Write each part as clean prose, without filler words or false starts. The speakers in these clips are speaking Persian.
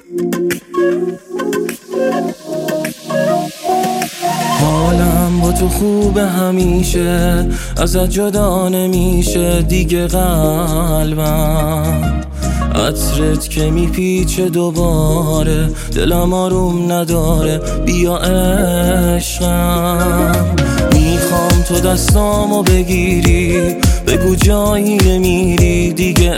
حالم با تو خوبه همیشه، ازت جدا نمیشه دیگه قلبم. عطرت که میپیچه دوباره، دلم آروم نداره، بیا عشقم. میخوام تو دستامو بگیری، بگو جایی نمیری دیگه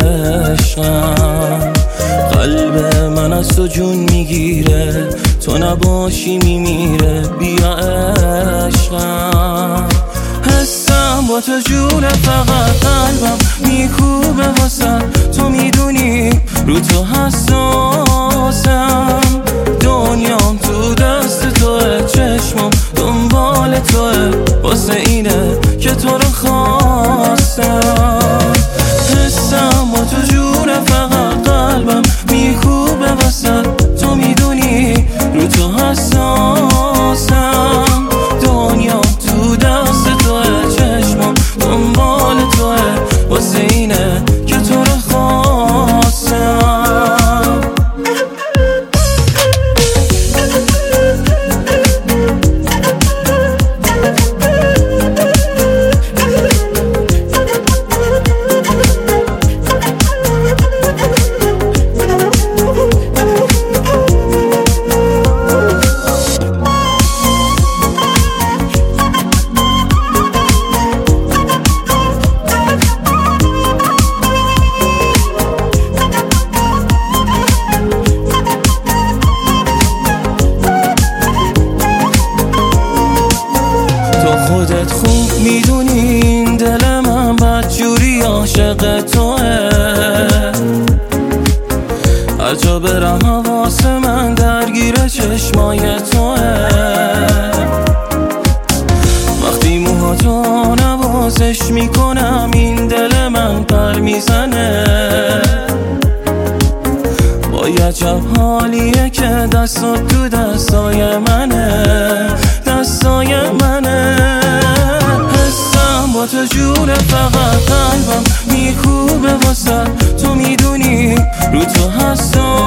عشقم. قلب من از تو جون میگیره، تو نباشی میمیره، بیا عشقم. حسم با تو جونه، فقط قلبم میکوبه واسه تو، میدونی رو تو حساسم. دنیام تو دست توه، چشمم دنبال توه، واسه اینه که تو رو خواستم. حسم با تو جونه، فقط قلبم میکوبه واسه تو، میدونی رو تو حساسم. دنیام تو دست توه، چشمم دنبال توه، واسه اینه که تو رو خواستم. خودت خوب میدونی این دل من بدجوری عاشق توه. هر جا برم حواس من درگیر چشمای توه. وقتی موهاتو نوازش میکنم این دل من پر میزنه. با عجب حالیه که دستات تو دستای منه، دستای منه. حسم با تو جونه، فقط قلبم میکوبه واسه تو، میدونی رو تو حساسم.